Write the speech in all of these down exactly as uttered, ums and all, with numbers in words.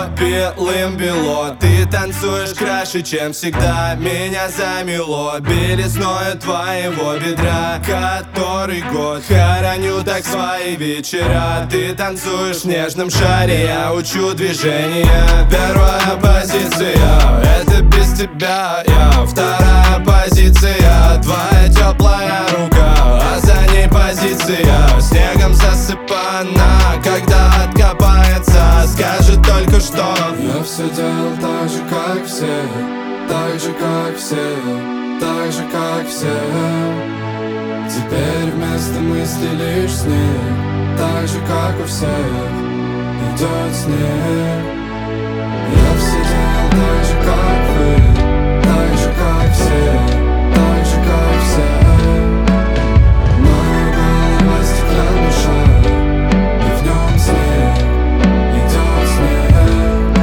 все белым-бело. Ты танцуешь краше, чем всегда. Меня замело белизною твоего бедра. Который год хороню так свои вечера. Ты танцуешь в нежном шаре, я учу движения. Первая позиция — это без тебя я. Вторая позиция — твоя теплая рука, а за ней позиция снегом засыпана. Когда откопается, скажет только что: я все делал так же, как все, так же, как все, так же, как все. Теперь вместо мысли лишь снег, так же, как у всех, идет снег. Я все делал так же, как вы, так же, как все, так же, как все. Моя голова стеклянный шар, и в нем снег, идет снег.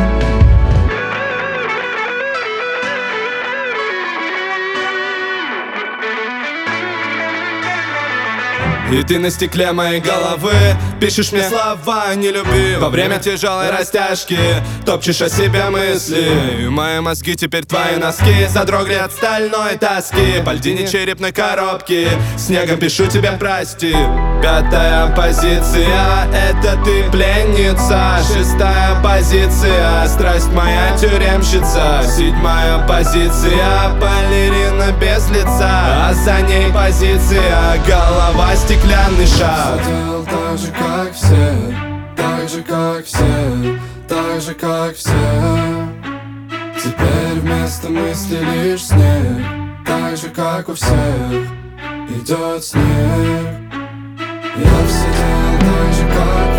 И ты на стекле моей головы пишешь мне слова «не люби». Во время тяжелой растяжки топчешь о себе мысли. И мои мозги теперь твои носки задрогли от стальной тоски. По льдине черепной коробки снегом пишу тебе прости. Пятая позиция — это ты пленница. Шестая позиция — страсть моя тюремщица. Седьмая позиция — балерина без лица, а за ней позиция — голова стеклянный шар. Я делал так же, как все, так же, как все, так же, как все. Теперь вместо мысли лишь снег, так же, как у всех, идет снег. Я все делал так же, как